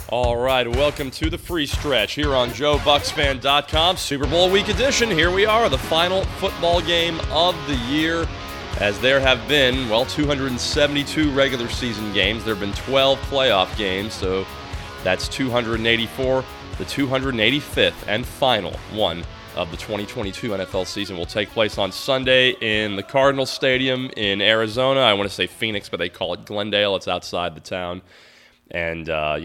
All right, welcome to the free stretch here on JoeBucksFan.com. Super Bowl week edition. Here we are, the final football game of the year, as there have been, 272 regular season games. There have been 12 playoff games, so that's 284. The 285th and final one of the 2022 NFL season will take place on Sunday in the Cardinal Stadium in Arizona. I want to say Phoenix, but they call it Glendale. It's outside the town. And,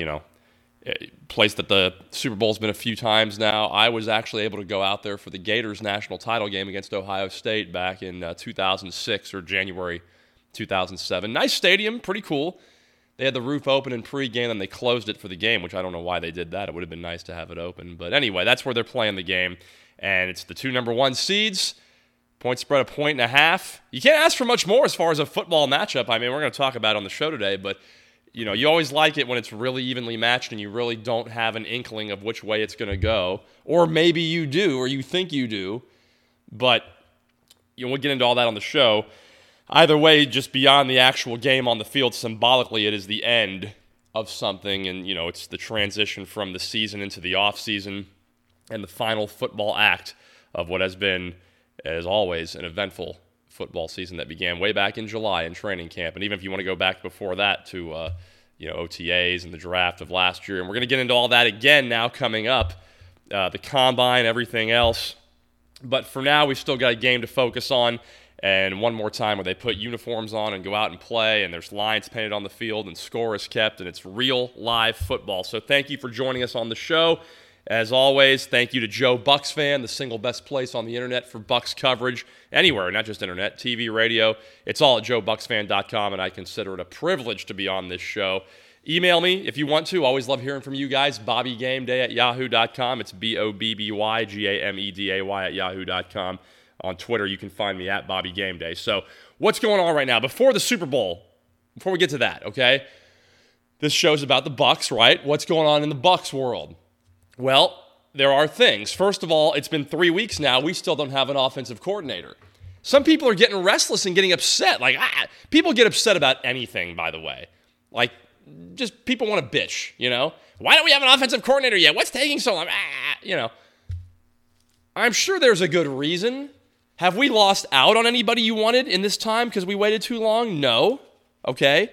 place that the Super Bowl's been a few times now. I was actually able to go out there for the Gators national title game against Ohio State back in 2006 or January 2007. Nice stadium, pretty cool. They had the roof open in pregame, and they closed it for the game, which I don't know why they did that. It would have been nice to have it open. But anyway, that's where they're playing the game. And it's the two number one seeds. Point spread 1.5. You can't ask for much more as far as a football matchup. I mean, we're going to talk about it on the show today, but you always like it when it's really evenly matched and you really don't have an inkling of which way it's going to go. Or maybe you do, or you think you do. But we'll get into all that on the show. Either way, just beyond the actual game on the field, symbolically, it is the end of something. And, it's the transition from the season into the offseason and the final football act of what has been, as always, an eventful football season that began way back in July in training camp. And even if you want to go back before that to, OTAs and the draft of last year. And we're going to get into all that again now coming up, the combine, everything else. But for now, we've still got a game to focus on. And one more time where they put uniforms on and go out and play, and there's lines painted on the field, and score is kept, and it's real live football. So thank you for joining us on the show. As always, thank you to Joe Bucks Fan, the single best place on the internet for Bucks coverage anywhere, not just internet, TV, radio. It's all at JoeBucksFan.com, and I consider it a privilege to be on this show. Email me if you want to. Always love hearing from you guys. BobbyGameday@yahoo.com. It's BobbyGameday @yahoo.com. On Twitter, you can find me at BobbyGameday. So what's going on right now? Before the Super Bowl, before we get to that, okay? This show's about the Bucks, right? What's going on in the Bucks world? Well, there are things. First of all, it's been 3 weeks now. We still don't have an offensive coordinator. Some people are getting restless and getting upset. People get upset about anything, by the way. Just people want to bitch, Why don't we have an offensive coordinator yet? What's taking so long? I'm sure there's a good reason. Have we lost out on anybody you wanted in this time because we waited too long? No. Okay.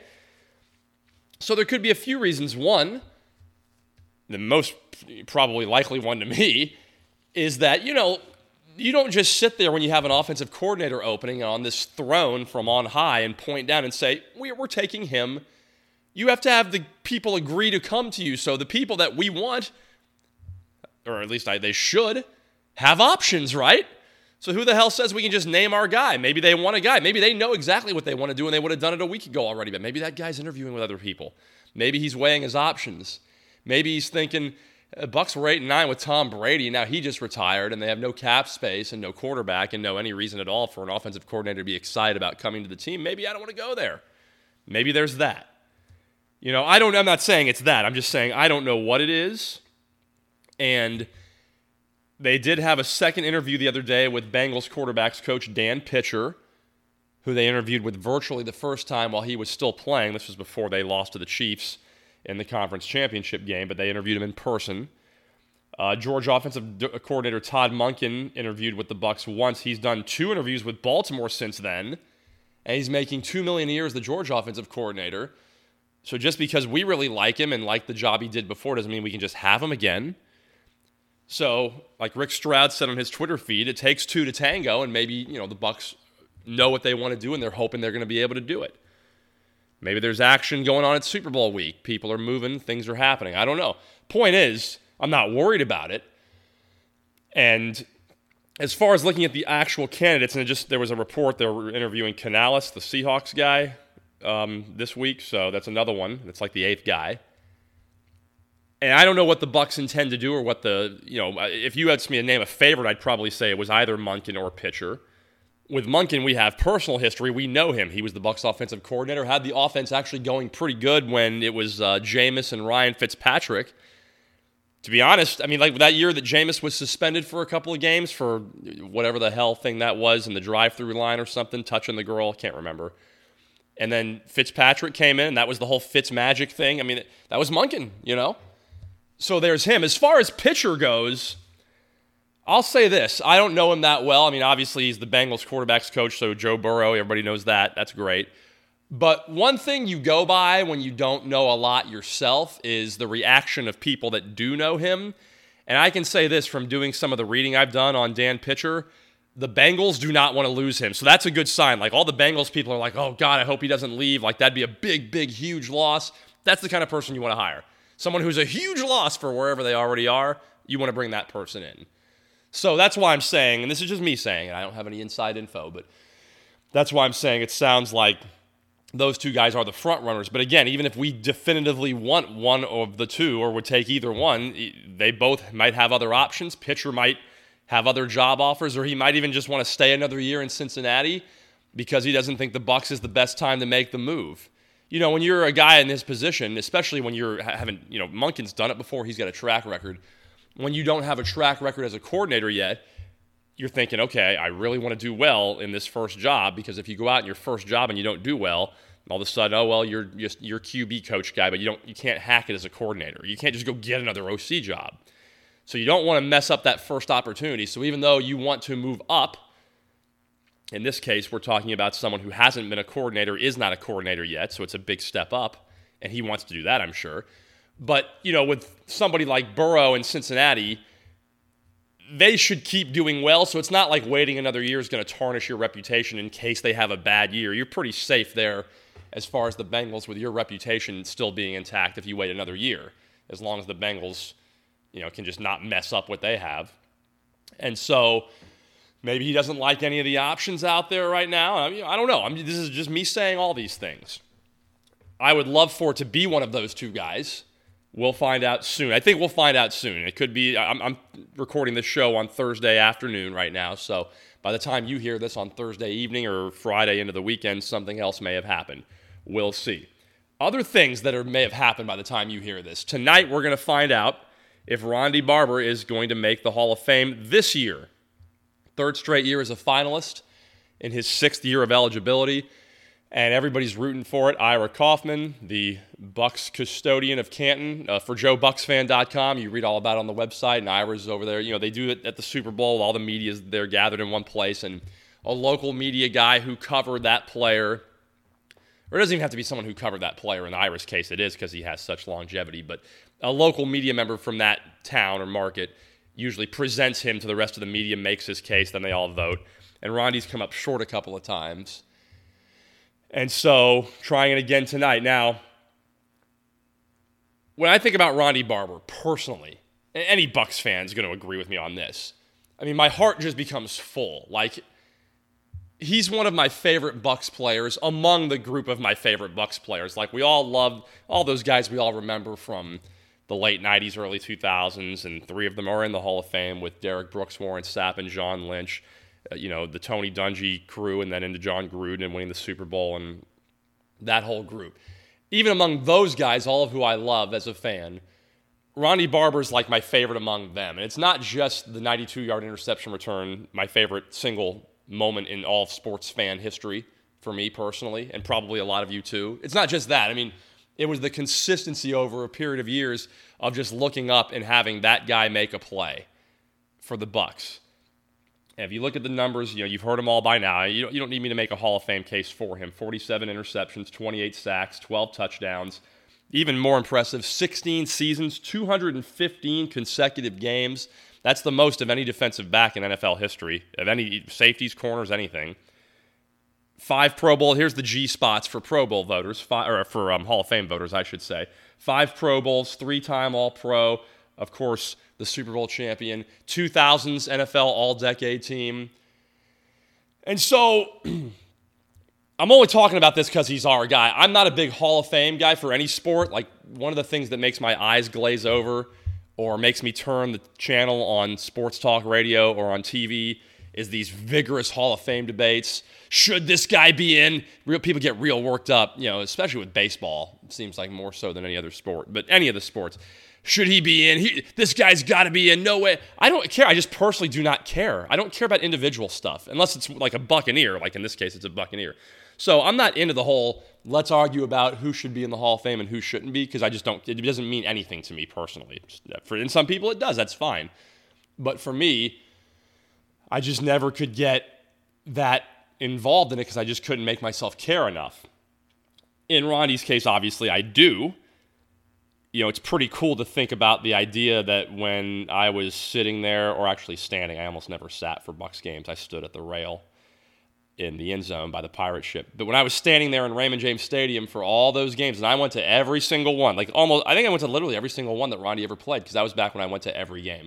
So there could be a few reasons. One, the most probably likely one to me, is that, you don't just sit there when you have an offensive coordinator opening on this throne from on high and point down and say, we're taking him. You have to have the people agree to come to you. So the people that we want, or at least they should, have options, right? So who the hell says we can just name our guy? Maybe they want a guy. Maybe they know exactly what they want to do and they would have done it a week ago already, but maybe that guy's interviewing with other people. Maybe he's weighing his options. Maybe he's thinking, Bucks were 8-9 with Tom Brady, and now he just retired, and they have no cap space and no quarterback and no any reason at all for an offensive coordinator to be excited about coming to the team. Maybe I don't want to go there. Maybe there's that. I'm not saying it's that. I'm just saying I don't know what it is. And they did have a second interview the other day with Bengals quarterbacks coach Dan Pitcher, who they interviewed with virtually the first time while he was still playing. This was before they lost to the Chiefs in the conference championship game, but they interviewed him in person. Georgia offensive coordinator Todd Monken interviewed with the Bucks once. He's done 2 interviews with Baltimore since then, and he's making $2 million a year as the Georgia offensive coordinator. So just because we really like him and like the job he did before doesn't mean we can just have him again. So, like Rick Stroud said on his Twitter feed, it takes 2 to tango, and maybe, the Bucks know what they want to do, and they're hoping they're going to be able to do it. Maybe there's action going on at Super Bowl week. People are moving. Things are happening. I don't know. Point is, I'm not worried about it. And as far as looking at the actual candidates, and there was a report, they were interviewing Canales, the Seahawks guy, this week. So that's another one. That's like the 8th guy. And I don't know what the Bucks intend to do or what if you asked me to name a favorite, I'd probably say it was either Monken or Pitcher. With Monken, we have personal history. We know him. He was the Bucs offensive coordinator, had the offense actually going pretty good when it was Jameis and Ryan Fitzpatrick. To be honest, that year that Jameis was suspended for a couple of games for whatever the hell thing that was in the drive-through line or something, touching the girl, can't remember. And then Fitzpatrick came in, and that was the whole Fitz magic thing. That was Monken, So there's him. As far as pitcher goes, I'll say this. I don't know him that well. I mean, obviously, he's the Bengals quarterback's coach, so Joe Burrow, everybody knows that. That's great. But one thing you go by when you don't know a lot yourself is the reaction of people that do know him. And I can say this from doing some of the reading I've done on Dan Pitcher, the Bengals do not want to lose him. So that's a good sign. Like, all the Bengals people are like, oh, God, I hope he doesn't leave. Like, that'd be a big, big, huge loss. That's the kind of person you want to hire. Someone who's a huge loss for wherever they already are, you want to bring that person in. So that's why I'm saying, and this is just me saying it, I don't have any inside info, but that's why I'm saying it sounds like those two guys are the front runners. But again, even if we definitively want one of the two or would take either one, they both might have other options. Pitcher might have other job offers, or he might even just want to stay another year in Cincinnati because he doesn't think the Bucs is the best time to make the move. You know, when you're a guy in this position, especially when you're having, you know, Monken's done it before, he's got a track record. When you don't have a track record as a coordinator yet, you're thinking, okay, I really want to do well in this first job, because if you go out in your first job and you don't do well, all of a sudden, oh, well, you're QB coach guy, but you can't hack it as a coordinator. You can't just go get another OC job. So you don't want to mess up that first opportunity. So even though you want to move up, in this case, we're talking about someone who hasn't been a coordinator, is not a coordinator yet, so it's a big step up, and he wants to do that, I'm sure. But, you know, with somebody like Burrow in Cincinnati, they should keep doing well, so it's not like waiting another year is going to tarnish your reputation in case they have a bad year. You're pretty safe there as far as the Bengals with your reputation still being intact if you wait another year, as long as the Bengals, you know, can just not mess up what they have. And so maybe he doesn't like any of the options out there right now. I mean, I don't know. This is just me saying all these things. I would love for it to be one of those two guys. We'll find out soon. I think we'll find out soon. It could be, I'm recording this show on Thursday afternoon right now, so by the time you hear this on Thursday evening or Friday into the weekend, something else may have happened. We'll see. Other things that may have happened by the time you hear this. Tonight, we're going to find out if Ronde Barber is going to make the Hall of Fame this year. Third straight year as a finalist in his sixth year of eligibility. And everybody's rooting for it. Ira Kaufman, the Bucs custodian of Canton, for JoeBucksFan.com. You read all about it on the website, and Ira's over there. You know, they do it at the Super Bowl. All the media's there gathered in one place, and a local media guy who covered that player, or it doesn't even have to be someone who covered that player. In Ira's case, it is because he has such longevity. But a local media member from that town or market usually presents him to the rest of the media, makes his case, then they all vote. And Ronde's come up short a couple of times. And so, trying it again tonight. Now, when I think about Ronde Barber, personally, and any Bucs fan is going to agree with me on this, I mean, my heart just becomes full. Like, he's one of my favorite Bucs players among the group of my favorite Bucs players. Like, we all love all those guys we all remember from the late 90s, early 2000s, and three of them are in the Hall of Fame with Derek Brooks, Warren Sapp, and John Lynch. You know, the Tony Dungy crew, and then into John Gruden and winning the Super Bowl and that whole group. Even among those guys, all of who I love as a fan, Ronde Barber's like my favorite among them. And it's not just the 92-yard interception return, my favorite single moment in all of sports fan history for me personally, and probably a lot of you too. It's not just that. I mean, it was the consistency over a period of years of just looking up and having that guy make a play for the Bucs. And if you look at the numbers, you know, you've heard them all by now. You don't need me to make a Hall of Fame case for him. 47 interceptions, 28 sacks, 12 touchdowns. Even more impressive, 16 seasons, 215 consecutive games. That's the most of any defensive back in NFL history, of any safeties, corners, anything. 5 Pro Bowl. Here's the G spots for Pro Bowl voters, for Hall of Fame voters, I should say. 5 Pro Bowls, 3-time All-Pro. Of course, the Super Bowl champion, 2000s NFL All-Decade team. And so, I'm only talking about this because he's our guy. I'm not a big Hall of Fame guy for any sport. Like, one of the things that makes my eyes glaze over or makes me turn the channel on sports talk radio or on TV is these vigorous Hall of Fame debates. Should this guy be in? People get real worked up, you know, especially with baseball. It seems like more so than any other sport, but any of the sports. Should he be in? This guy's got to be in. No way. I don't care. I just personally do not care. I don't care about individual stuff unless it's like a Buccaneer. Like in this case, it's a Buccaneer. So I'm not into the whole let's argue about who should be in the Hall of Fame and who shouldn't be, because I just don't, it doesn't mean anything to me personally. And some people it does, that's fine. But for me, I just never could get that involved in it because I just couldn't make myself care enough. In Ronnie's case, obviously, I do. It's pretty cool to think about the idea that when I was sitting there, or actually standing, I almost never sat for Bucs games. I stood at the rail in the end zone by the pirate ship. But when I was standing there in Raymond James Stadium for all those games, and I went to every single one, I think I went to literally every single one that Ronnie ever played, because that was back when I went to every game.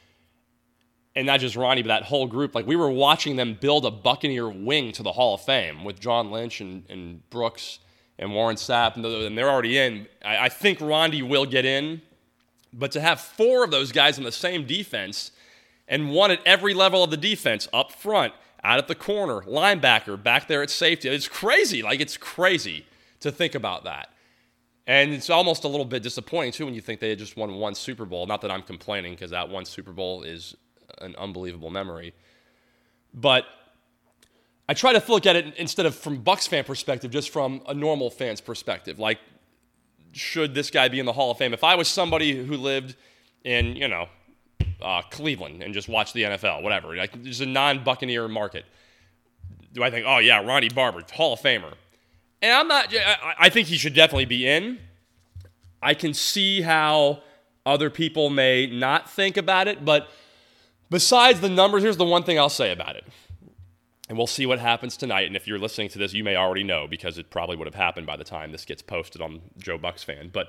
And not just Ronnie, but that whole group. We were watching them build a Buccaneer wing to the Hall of Fame with John Lynch and Brooks and Warren Sapp, and they're already in. I think Ronnie will get in, but to have 4 of those guys on the same defense, and one at every level of the defense, up front, out at the corner, linebacker, back there at safety, it's crazy. It's crazy to think about that. And it's almost a little bit disappointing, too, when you think they had just won 1 Super Bowl. Not that I'm complaining, because that 1 Super Bowl is an unbelievable memory. But I try to look at it instead of from Bucs fan perspective, just from a normal fan's perspective. Should this guy be in the Hall of Fame? If I was somebody who lived in, Cleveland and just watched the NFL, whatever, just a non-Buccaneer market, do I think, oh yeah, Ronnie Barber, Hall of Famer? And I'm not. I think he should definitely be in. I can see how other people may not think about it, but besides the numbers, here's the one thing I'll say about it. And we'll see what happens tonight. And if you're listening to this, you may already know, because it probably would have happened by the time this gets posted on Joe Bucs Fan. But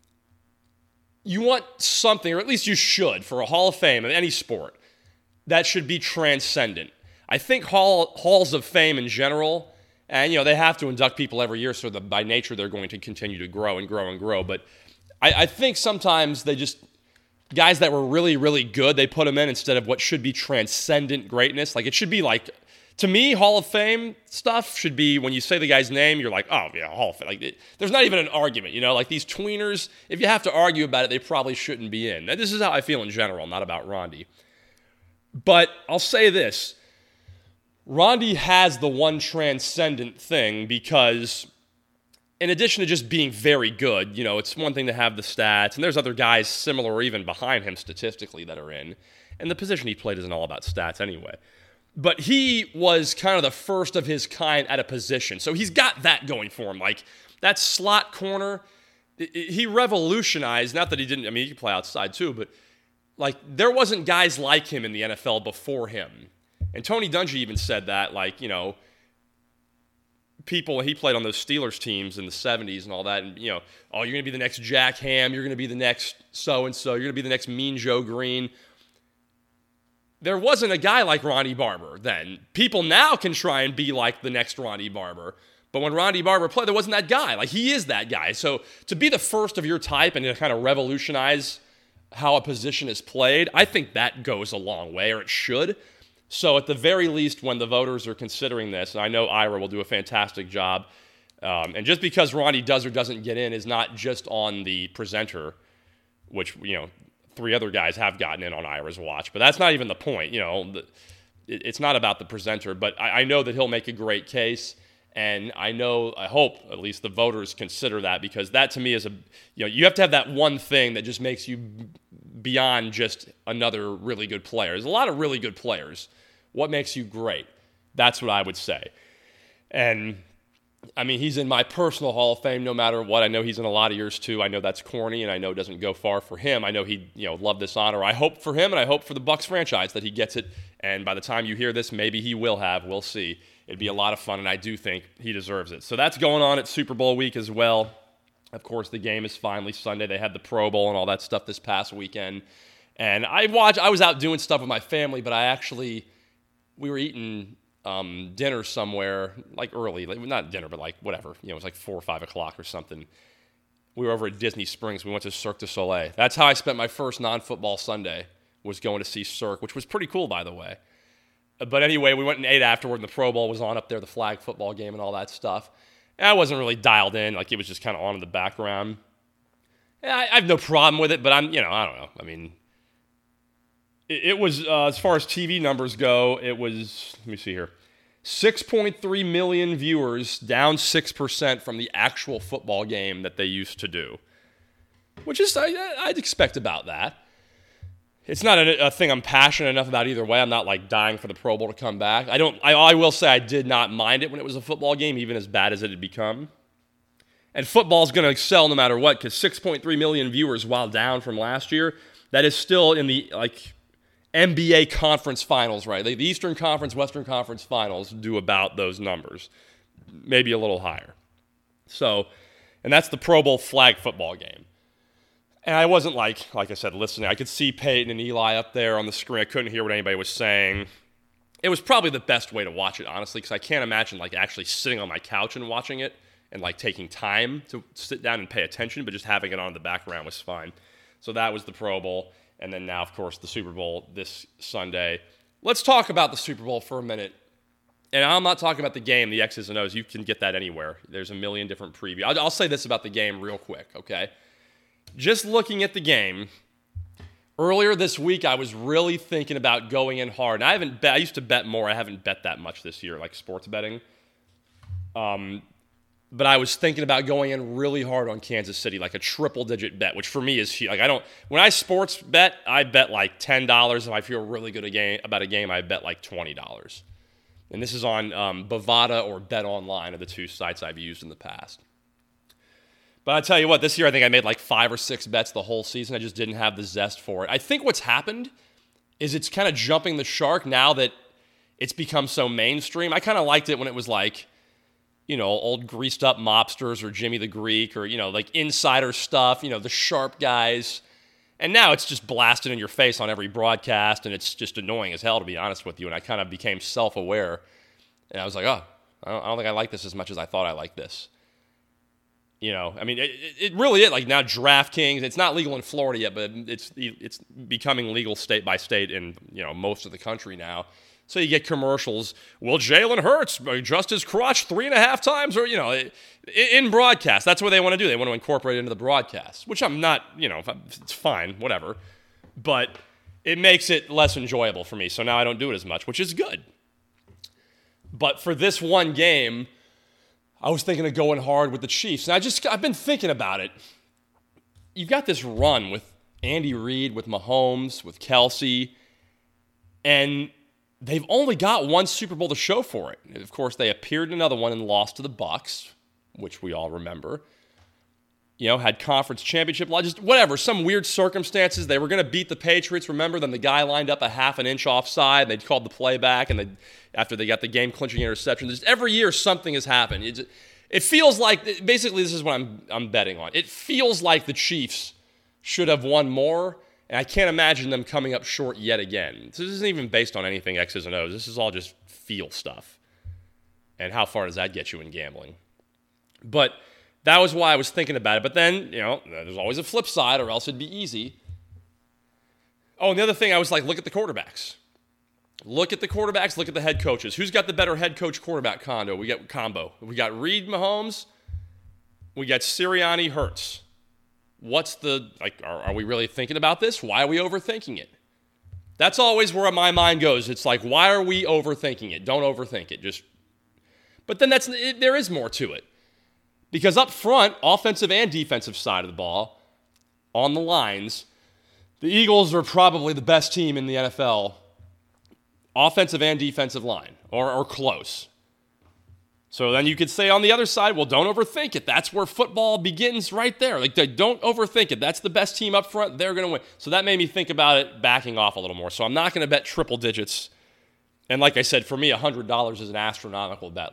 you want something, or at least you should, for a Hall of Fame in any sport, that should be transcendent. I think halls of fame in general, and they have to induct people every year, so that by nature they're going to continue to grow and grow and grow. But I think sometimes they just, guys that were really, really good, they put them in instead of what should be transcendent greatness. It should be to me, Hall of Fame stuff should be when you say the guy's name, you're like, oh, yeah, Hall of Fame. There's not even an argument, these tweeners, if you have to argue about it, they probably shouldn't be in. Now, this is how I feel in general, not about Ronnie. But I'll say this. Ronnie has the one transcendent thing, because in addition to just being very good, it's one thing to have the stats, and there's other guys similar or even behind him statistically that are in, and the position he played isn't all about stats anyway. But he was kind of the first of his kind at a position. So he's got that going for him. That slot corner, he revolutionized, not that he didn't, he could play outside too, but there wasn't guys like him in the NFL before him. And Tony Dungy even said that, people, he played on those Steelers teams in the 70s and all that, and, you're going to be the next Jack Ham, you're going to be the next so-and-so, you're going to be the next Mean Joe Green. There wasn't a guy like Ronnie Barber then. People now can try and be like the next Ronnie Barber. But when Ronnie Barber played, there wasn't that guy. He is that guy. So to be the first of your type and to kind of revolutionize how a position is played, I think that goes a long way, or it should. So at the very least, when the voters are considering this, and I know Ira will do a fantastic job, and just because Ronnie does or doesn't get in is not just on the presenter, which, 3 other guys have gotten in on Ira's watch, but that's not even the point. It's not about the presenter, but I know that he'll make a great case, and I hope at least the voters consider that, because that to me is you have to have that one thing that just makes you beyond just another really good player. There's a lot of really good players. What makes you great? That's what I would say. And he's in my personal Hall of Fame no matter what. I know he's in a lot of yours too. I know that's corny, and I know it doesn't go far for him. I know he'd love this honor. I hope for him, and I hope for the Bucs franchise that he gets it. And by the time you hear this, maybe he will have. We'll see. It'd be a lot of fun, and I do think he deserves it. So that's going on at Super Bowl week as well. Of course, the game is finally Sunday. They had the Pro Bowl and all that stuff this past weekend. And I was out doing stuff with my family, but we were eating dinner somewhere, early, not dinner, but whatever. It was 4 or 5 o'clock or something. We were over at Disney Springs. We went to Cirque du Soleil. That's how I spent my first non-football Sunday, was going to see Cirque, which was pretty cool, by the way. But anyway, we went and ate afterward, and the Pro Bowl was on up there, the flag football game and all that stuff. And I wasn't really dialed in. It was just kind of on in the background. And I have no problem with it, but I don't know. It was, as far as TV numbers go, it was, let me see here. 6.3 million viewers, down 6% from the actual football game that they used to do. Which is, I'd expect about that. It's not a thing I'm passionate enough about either way. I'm not like dying for the Pro Bowl to come back. I will say I did not mind it when it was a football game, even as bad as it had become. And football's going to excel no matter what, because 6.3 million viewers, while down from last year, that is still in the NBA conference finals, right? The Eastern Conference, Western Conference finals do about those numbers, maybe a little higher. So, and that's the Pro Bowl flag football game. And I wasn't like I said, listening. I could see Peyton and Eli up there on the screen. I couldn't hear what anybody was saying. It was probably the best way to watch it, honestly, because I can't imagine actually sitting on my couch and watching it and taking time to sit down and pay attention, but just having it on in the background was fine. So that was the Pro Bowl. And then now, of course, the Super Bowl this Sunday. Let's talk about the Super Bowl for a minute. And I'm not talking about the game, the X's and O's. You can get that anywhere. There's a million different previews. I'll say this about the game real quick, okay? Just looking at the game, earlier this week, I was really thinking about going in hard. And I used to bet more. I haven't bet that much this year, like sports betting. But I was thinking about going in really hard on Kansas City, like a triple-digit bet, which for me is huge. When I sports bet, I bet like $10. If I feel really good about a game, I bet like $20. And this is on Bovada or Bet Online, are the two sites I've used in the past. But I'll tell you what, this year I think I made like 5 or 6 bets the whole season. I just didn't have the zest for it. I think what's happened is it's kind of jumping the shark now that it's become so mainstream. I kind of liked it when it was old greased up mobsters or Jimmy the Greek or, insider stuff, the sharp guys. And now it's just blasted in your face on every broadcast, and it's just annoying as hell, to be honest with you. And I kind of became self-aware. And I was like, I don't think I like this as much as I thought I liked this. It really is. Now DraftKings, it's not legal in Florida yet, but it's becoming legal state by state in, most of the country now. So you get commercials. Will Jalen Hurts adjust his crotch 3.5 times? Or, in broadcast. That's what they want to do. They want to incorporate it into the broadcast, which I'm not, it's fine, whatever. But it makes it less enjoyable for me. So now I don't do it as much, which is good. But for this one game, I was thinking of going hard with the Chiefs. And I've been thinking about it. You've got this run with Andy Reid, with Mahomes, with Kelsey, and they've only got one Super Bowl to show for it. And of course, they appeared in another one and lost to the Bucs, which we all remember. Had conference championship, just whatever, some weird circumstances. They were going to beat the Patriots. Remember, then the guy lined up a half an inch offside, and they called the play back, and after they got the game-clinching interception. Just every year, something has happened. It feels like, basically, this is what I'm betting on. It feels like the Chiefs should have won more, and I can't imagine them coming up short yet again. This isn't even based on anything X's and O's. This is all just feel stuff. And how far does that get you in gambling? But that was why I was thinking about it. But then, there's always a flip side, or else it'd be easy. Oh, and the other thing, I was like, look at the quarterbacks. Look at the quarterbacks, look at the head coaches. Who's got the better head coach quarterback combo? We got Reid, Mahomes. We got Sirianni, Hurts. Are we really thinking about this? Why are we overthinking it? That's always where my mind goes. It's like, why are we overthinking it? Don't overthink it. But then there is more to it. Because up front, offensive and defensive side of the ball, on the lines, the Eagles are probably the best team in the NFL, offensive and defensive line, or close. So then you could say on the other side, well, don't overthink it. That's where football begins right there. Don't overthink it. That's the best team up front. They're going to win. So that made me think about it backing off a little more. So I'm not going to bet triple digits. And like I said, for me, $100 is an astronomical bet.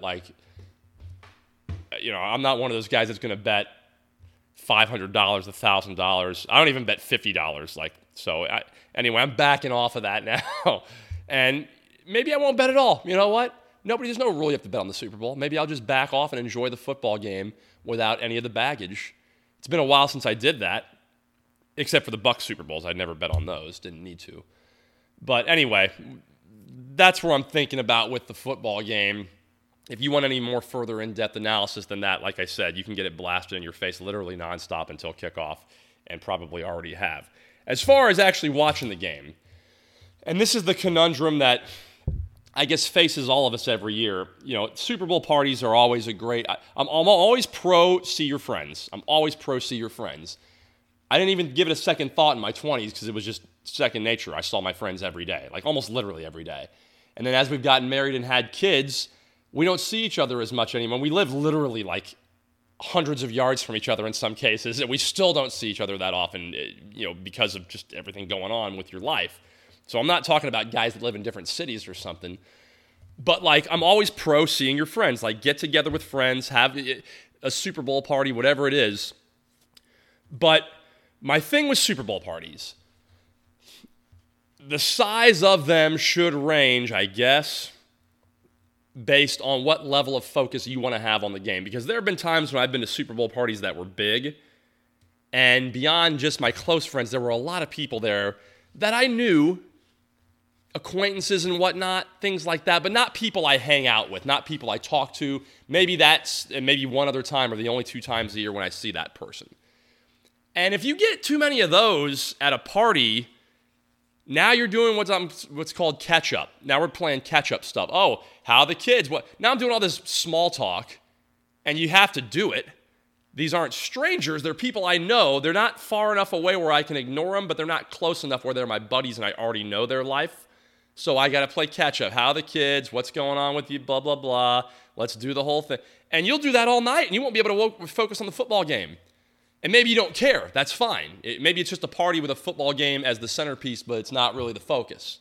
I'm not one of those guys that's going to bet $500, $1,000. I don't even bet $50. Anyway, I'm backing off of that now. And maybe I won't bet at all. You know what? There's no rule you have to bet on the Super Bowl. Maybe I'll just back off and enjoy the football game without any of the baggage. It's been a while since I did that, except for the Bucs Super Bowls. I'd never bet on those. Didn't need to. But anyway, that's where I'm thinking about with the football game. If you want any more further in-depth analysis than that, like I said, you can get it blasted in your face literally nonstop until kickoff, and probably already have. As far as actually watching the game, and this is the conundrum that I guess, faces all of us every year. Super Bowl parties are always a great. I'm always pro see your friends. I'm always pro see your friends. I didn't even give it a second thought in my 20s because it was just second nature. I saw my friends every day, like almost literally every day. And then as we've gotten married and had kids, we don't see each other as much anymore. We live literally like hundreds of yards from each other in some cases, and we still don't see each other that often, because of just everything going on with your life. So I'm not talking about guys that live in different cities or something, but like I'm always pro seeing your friends. Like get together with friends, have a Super Bowl party, whatever it is. But my thing with Super Bowl parties, the size of them should range, I guess, based on what level of focus you want to have on the game. Because there have been times when I've been to Super Bowl parties that were big, and beyond just my close friends, there were a lot of people there that I knew, acquaintances and whatnot, things like that, but not people I hang out with, not people I talk to. Maybe one other time or the only 2 times a year when I see that person. And if you get too many of those at a party, now you're doing what's called catch-up. Now we're playing catch-up stuff. Oh, how are the kids? What? Now I'm doing all this small talk, and you have to do it. These aren't strangers. They're people I know. They're not far enough away where I can ignore them, but they're not close enough where they're my buddies and I already know their life. So I got to play catch-up. How are the kids? What's going on with you? Blah, blah, blah. Let's do the whole thing. And you'll do that all night, and you won't be able to focus on the football game. And maybe you don't care. That's fine. Maybe it's just a party with a football game as the centerpiece, but it's not really the focus.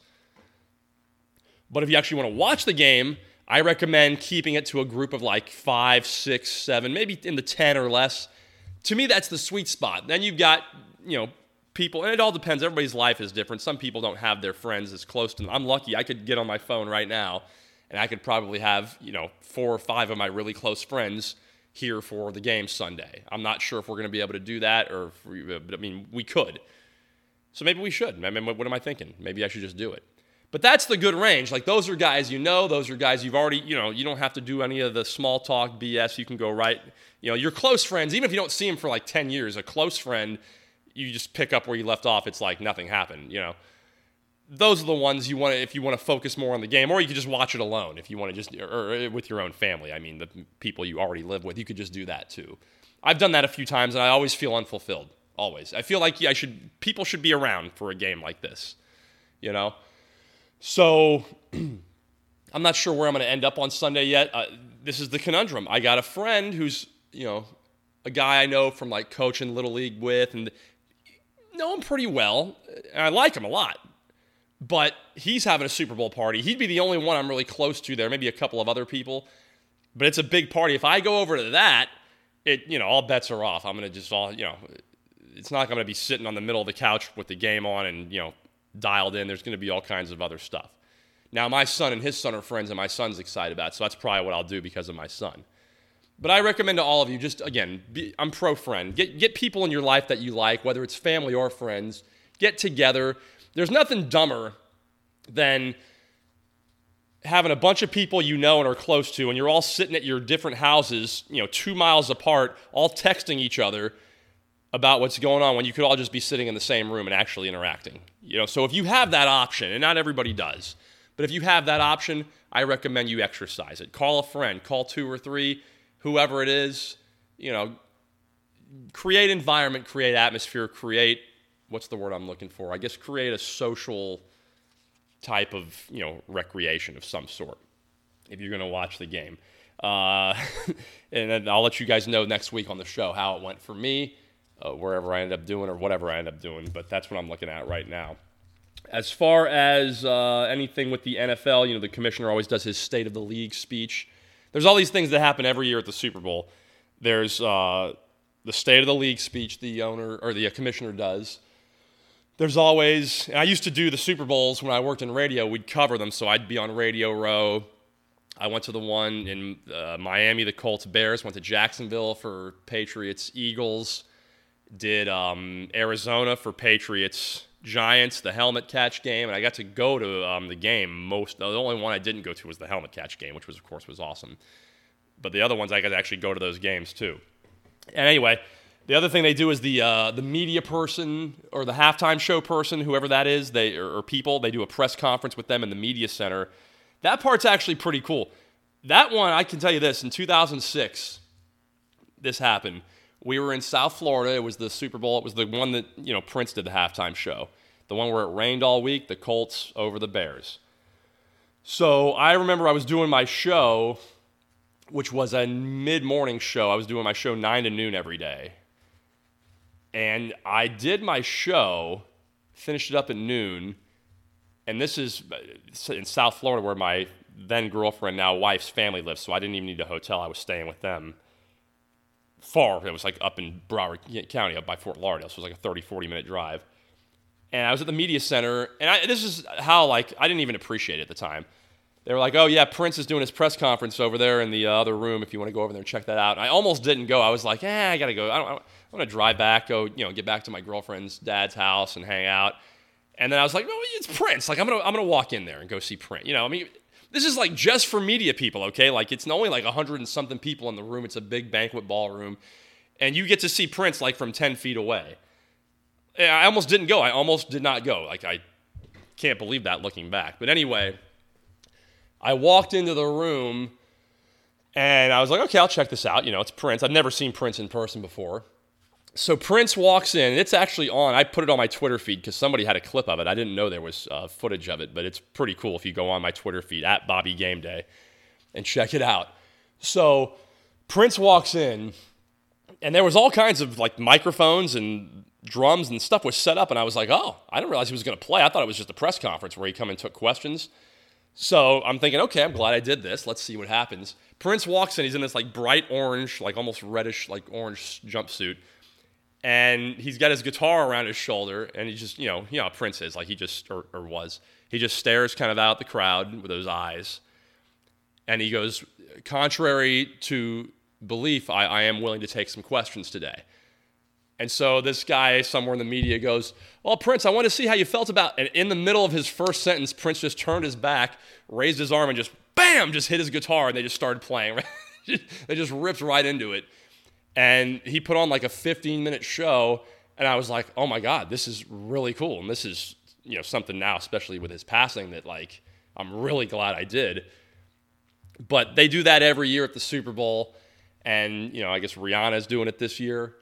But if you actually want to watch the game, I recommend keeping it to a group of like 5, 6, 7, maybe in the 10 or less. To me, that's the sweet spot. Then you've got, people, and it all depends. Everybody's life is different. Some people don't have their friends as close to them. I'm lucky. I could get on my phone right now, and I could probably have, 4 or 5 of my really close friends here for the game Sunday. I'm not sure if we're going to be able to do that, but we could. So maybe we should. What am I thinking? Maybe I should just do it. But that's the good range. Like those are guys those are guys you've already, you don't have to do any of the small talk BS. You can go right, your close friends, even if you don't see them for like 10 years, a close friend, you just pick up where you left off. It's like nothing happened, Those are the ones you want to, if you want to focus more on the game, or you could just watch it alone if you want to just, or with your own family. The people you already live with, you could just do that too. I've done that a few times, and I always feel unfulfilled. Always. I feel like people should be around for a game like this, So I'm not sure where I'm going to end up on Sunday yet. This is the conundrum. I got a friend who's, a guy I know from like coaching Little League with, and know him pretty well, and I like him a lot. But he's having a Super Bowl party. He'd be the only one I'm really close to there, maybe a couple of other people. But it's a big party. If I go over to that, all bets are off. I'm going to just it's not going to be sitting on the middle of the couch with the game on and, dialed in. There's going to be all kinds of other stuff. Now, my son and his son are friends, and my son's excited about it, so that's probably what I'll do because of my son. But I recommend to all of you, just, again, I'm pro-friend. Get people in your life that you like, whether it's family or friends. Get together. There's nothing dumber than having a bunch of people you know and are close to, and you're all sitting at your different houses, 2 miles apart, all texting each other about what's going on when you could all just be sitting in the same room and actually interacting. So if you have that option, and not everybody does, but if you have that option, I recommend you exercise it. Call a friend, call 2 or 3, whoever it is, create environment, create atmosphere, create, what's the word I'm looking for? I guess create a social type of, recreation of some sort if you're going to watch the game. And then I'll let you guys know next week on the show how it went for me, wherever I end up doing or whatever I end up doing. But that's what I'm looking at right now. As far as anything with the NFL, the commissioner always does his State of the League speech. There's all these things that happen every year at the Super Bowl. There's the State of the League speech the owner or the commissioner does. There's always, and I used to do the Super Bowls when I worked in radio. We'd cover them, so I'd be on Radio Row. I went to the one in Miami, the Colts Bears. Went to Jacksonville for Patriots Eagles. Did Arizona for Patriots Giants, the helmet catch game, and I got to go to the game. The only one I didn't go to was the helmet catch game, which was, of course, was awesome. But the other ones I got to actually go to those games too. And anyway, the other thing they do is the media person or the halftime show person, whoever that is, or people, they do a press conference with them in the media center. That part's actually pretty cool. That one, I can tell you this, in 2006, this happened. We were in South Florida. It was the Super Bowl. It was the one that, Prince did the halftime show. The one where it rained all week, the Colts over the Bears. So I remember I was doing my show, which was a mid-morning show. I was doing my show 9 to noon every day. And I did my show, finished it up at noon, and this is in South Florida where my then-girlfriend, now wife's family lives, so I didn't even need a hotel. I was staying with them. Far. It was like up in Broward County, up by Fort Lauderdale, so it was like a 30, 40-minute drive. And I was at the media center, and this is how, I didn't even appreciate it at the time. They were like, oh, yeah, Prince is doing his press conference over there in the other room if you want to go over there and check that out. And I almost didn't go. I was like, I got to go. I want to drive back, go, get back to my girlfriend's dad's house and hang out. And then I was like, no, it's Prince. I'm gonna walk in there and go see Prince. This is just for media people, okay? It's only 100 and something people in the room. It's a big banquet ballroom. And you get to see Prince from 10 feet away. I almost didn't go. I almost did not go. I can't believe that looking back. But anyway, I walked into the room and I was like, okay, I'll check this out. It's Prince. I've never seen Prince in person before. So Prince walks in, and it's actually on. I put it on my Twitter feed because somebody had a clip of it. I didn't know there was footage of it, but it's pretty cool if you go on my Twitter feed, @BobbyGameDay, and check it out. So Prince walks in, and there was all kinds of microphones and drums and stuff was set up, and I was like, oh, I didn't realize he was going to play. I thought it was just a press conference where he come and took questions. So I'm thinking, okay, I'm glad I did this. Let's see what happens. Prince walks in. He's in this bright orange, almost reddish, orange jumpsuit. And he's got his guitar around his shoulder, and he just, how Prince is, he just, or was. He just stares kind of out the crowd with those eyes. And he goes, contrary to belief, I am willing to take some questions today. And so this guy somewhere in the media goes, well, Prince, I want to see how you felt about, and in the middle of his first sentence, Prince just turned his back, raised his arm, and just, bam, just hit his guitar, and they just started playing. They just ripped right into it. And he put on a 15-minute show, and I was like, oh my God, this is really cool. And this is, something now, especially with his passing, that I'm really glad I did. But they do that every year at the Super Bowl, and, I guess Rihanna's doing it this year.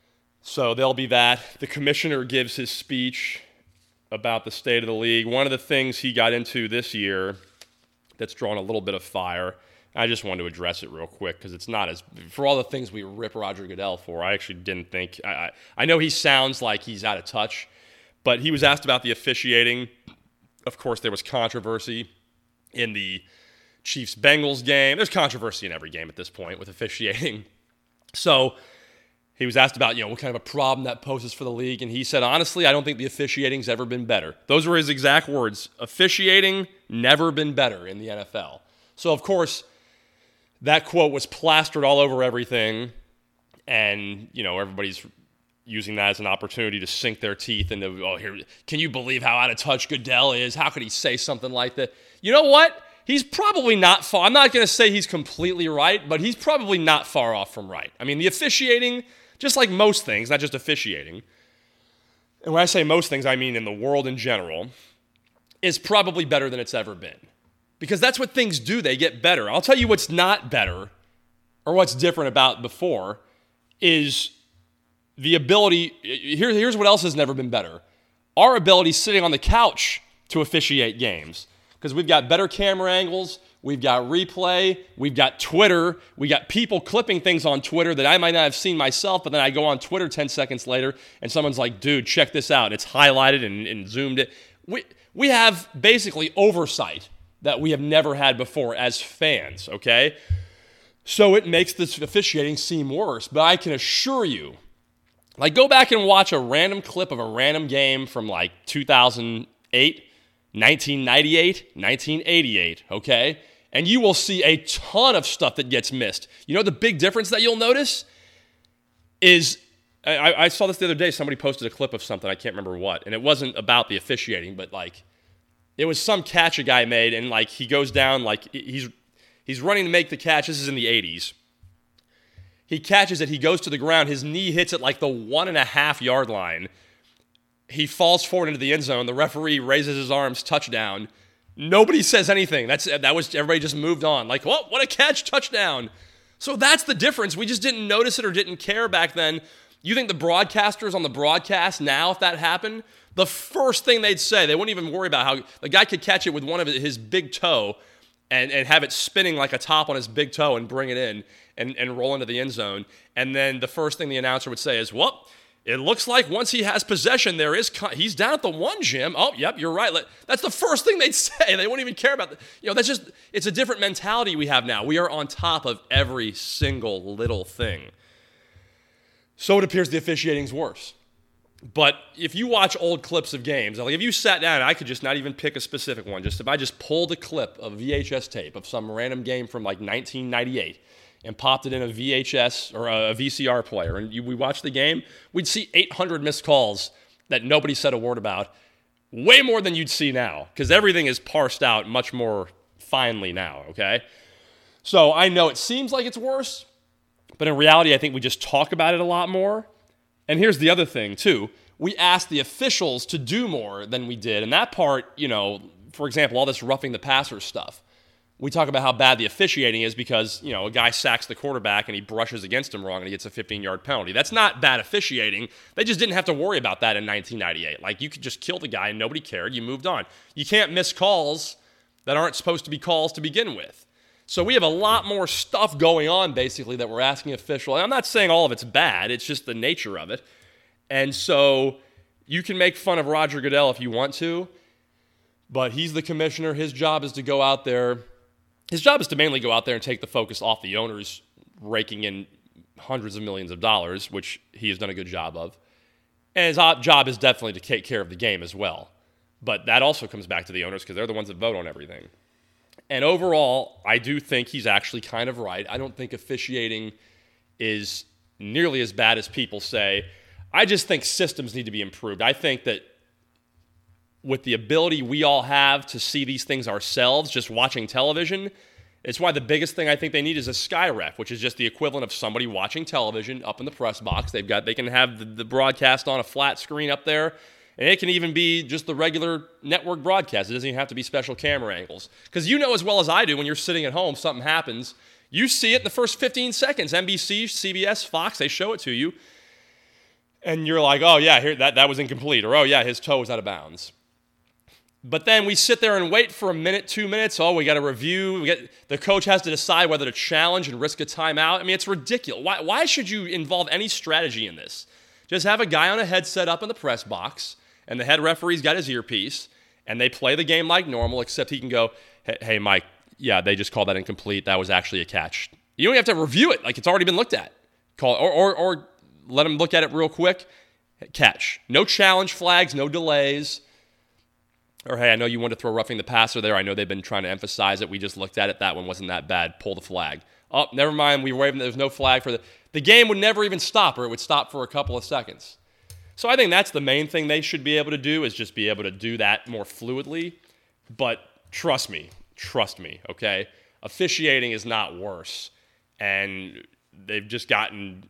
So there'll be that. The commissioner gives his speech about the state of the league. One of the things he got into this year that's drawn a little bit of fire, I just wanted to address it real quick because it's not for all the things we rip Roger Goodell for, I actually didn't think, I know he sounds like he's out of touch, but he was asked about the officiating. Of course, there was controversy in the Chiefs-Bengals game. There's controversy in every game at this point with officiating. So he was asked about, what kind of a problem that poses for the league, and he said, honestly, I don't think the officiating's ever been better. Those were his exact words. Officiating, never been better in the NFL. So, of course, that quote was plastered all over everything, and, everybody's using that as an opportunity to sink their teeth into, here, can you believe how out of touch Goodell is? How could he say something like that? You know what? He's probably not far. I'm not going to say he's completely right, but he's probably not far off from right. I mean, the officiating, just like most things, not just officiating, and when I say most things, I mean in the world in general, is probably better than it's ever been. Because that's what things do. They get better. I'll tell you what's not better or what's different about before is the ability. Here's what else has never been better. Our ability sitting on the couch to officiate games. Because we've got better camera angles. We've got replay. We've got Twitter. We got people clipping things on Twitter that I might not have seen myself, but then I go on Twitter 10 seconds later and someone's like, dude, check this out. It's highlighted and zoomed it. We have basically oversight that we have never had before as fans, okay? So it makes this officiating seem worse, but I can assure you, go back and watch a random clip of a random game from 2008, 1998, 1988, okay? And you will see a ton of stuff that gets missed. You know the big difference that you'll notice is, I saw this the other day, somebody posted a clip of something, I can't remember what, and it wasn't about the officiating, but it was some catch a guy made, and he goes down, he's running to make the catch. This is in the 80s. He catches it, he goes to the ground, his knee hits it the 1.5 yard line. He falls forward into the end zone. The referee raises his arms, touchdown. Nobody says anything. Everybody just moved on. Like, oh, what a catch, touchdown. So that's the difference. We just didn't notice it or didn't care back then. You think the broadcasters on the broadcast now, if that happened, the first thing they'd say, they wouldn't even worry about how the guy could catch it with one of his big toe and have it spinning like a top on his big toe and bring it in and roll into the end zone. And then the first thing the announcer would say is, well, it looks like once he has possession, he's down at the 1, Jim. Oh, yep, you're right. That's the first thing they'd say. They wouldn't even care about it's a different mentality we have now. We are on top of every single little thing. So it appears the officiating's worse. But if you watch old clips of games, like if you sat down, I could just not even pick a specific one. If I just pulled a clip of VHS tape of some random game from like 1998 and popped it in a VHS or a VCR player, and we watched the game, we'd see 800 missed calls that nobody said a word about, way more than you'd see now, because everything is parsed out much more finely now, okay? So I know it seems like it's worse, but in reality, I think we just talk about it a lot more. And here's the other thing, too. We asked the officials to do more than we did. And that part, for example, all this roughing the passer stuff. We talk about how bad the officiating is because, a guy sacks the quarterback and he brushes against him wrong and he gets a 15-yard penalty. That's not bad officiating. They just didn't have to worry about that in 1998. Like, you could just kill the guy and nobody cared. You moved on. You can't miss calls that aren't supposed to be calls to begin with. So we have a lot more stuff going on, basically, that we're asking officials. I'm not saying all of it's bad. It's just the nature of it. And so you can make fun of Roger Goodell if you want to, but he's the commissioner. His job is to go out there. His job is to mainly go out there and take the focus off the owners raking in hundreds of millions of dollars, which he has done a good job of. And his job is definitely to take care of the game as well. But that also comes back to the owners because they're the ones that vote on everything. And overall, I do think he's actually kind of right. I don't think officiating is nearly as bad as people say. I just think systems need to be improved. I think that with the ability we all have to see these things ourselves, just watching television, it's why the biggest thing I think they need is a SkyRef, which is just the equivalent of somebody watching television up in the press box. They can have the broadcast on a flat screen up there. And it can even be just the regular network broadcast. It doesn't even have to be special camera angles. Because you know as well as I do when you're sitting at home, something happens. You see it in the first 15 seconds. NBC, CBS, Fox, they show it to you. And you're like, oh, yeah, here that was incomplete. Or, oh, yeah, his toe was out of bounds. But then we sit there and wait for a minute, 2 minutes. Oh, we got a review. The coach has to decide whether to challenge and risk a timeout. I mean, it's ridiculous. Why should you involve any strategy in this? Just have a guy on a headset up in the press box, and the head referee's got his earpiece, and they play the game like normal, except he can go, hey, Mike, yeah, they just called that incomplete. That was actually a catch. You don't have to review it like it's already been looked at. Or let him look at it real quick. Catch. No challenge flags, no delays. Or, hey, I know you wanted to throw roughing the passer there. I know they've been trying to emphasize it. We just looked at it. That one wasn't that bad. Pull the flag. Oh, never mind. We waved. There's no flag for the game would never even stop, or it would stop for a couple of seconds. So I think that's the main thing they should be able to do is just be able to do that more fluidly. But trust me, okay? Officiating is not worse. And they've just gotten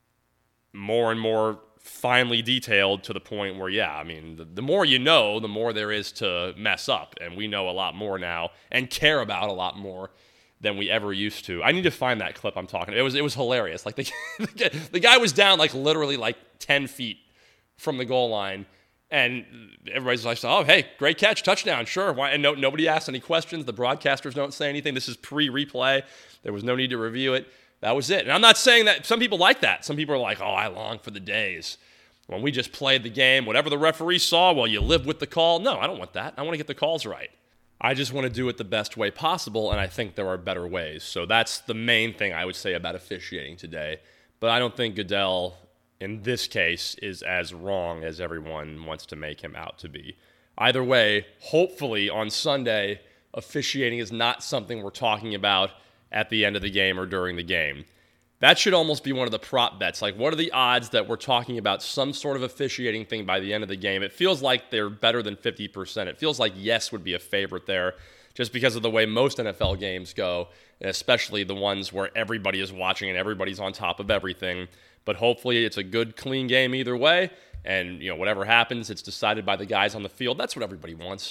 more and more finely detailed to the point where, yeah, I mean, the more you know, the more there is to mess up. And we know a lot more now and care about a lot more than we ever used to. I need to find that clip I'm talking about. It was hilarious. Like the guy was down like literally like 10 feet from the goal line, and everybody's like, oh, hey, great catch, touchdown, sure. Why? And nobody asked any questions. The broadcasters don't say anything. This is pre-replay. There was no need to review it. That was it. And I'm not saying that some people like that. Some people are like, oh, I long for the days when we just played the game. Whatever the referee saw, well, you live with the call. No, I don't want that. I want to get the calls right. I just want to do it the best way possible, and I think there are better ways. So that's the main thing I would say about officiating today. But I don't think Goodell, in this case, is as wrong as everyone wants to make him out to be. Either way, hopefully on Sunday, officiating is not something we're talking about at the end of the game or during the game. That should almost be one of the prop bets. Like, what are the odds that we're talking about some sort of officiating thing by the end of the game? It feels like they're better than 50%. It feels like yes would be a favorite there just because of the way most NFL games go, especially the ones where everybody is watching and everybody's on top of everything. But hopefully it's a good, clean game either way. And, whatever happens, it's decided by the guys on the field. That's what everybody wants.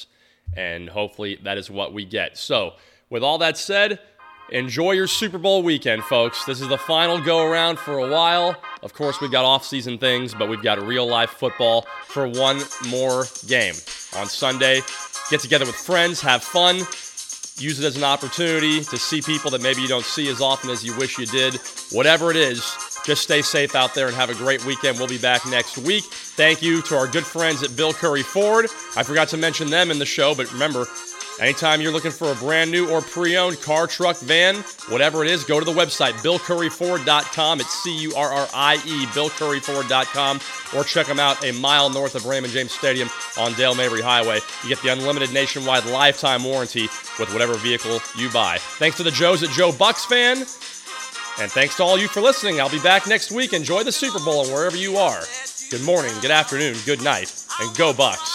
And hopefully that is what we get. So, with all that said, enjoy your Super Bowl weekend, folks. This is the final go-around for a while. Of course, we've got off-season things, but we've got real-life football for one more game. On Sunday, get together with friends, have fun, use it as an opportunity to see people that maybe you don't see as often as you wish you did. Whatever it is, just stay safe out there and have a great weekend. We'll be back next week. Thank you to our good friends at Bill Curry Ford. I forgot to mention them in the show, but remember, anytime you're looking for a brand new or pre-owned car, truck, van, whatever it is, go to the website, BillCurryFord.com. It's C-U-R-R-I-E, BillCurryFord.com, or check them out a mile north of Raymond James Stadium on Dale Mabry Highway. You get the unlimited nationwide lifetime warranty with whatever vehicle you buy. Thanks to the Joes at Joe Bucks Fan, and thanks to all you for listening. I'll be back next week. Enjoy the Super Bowl and wherever you are. Good morning, good afternoon, good night, and go Bucks.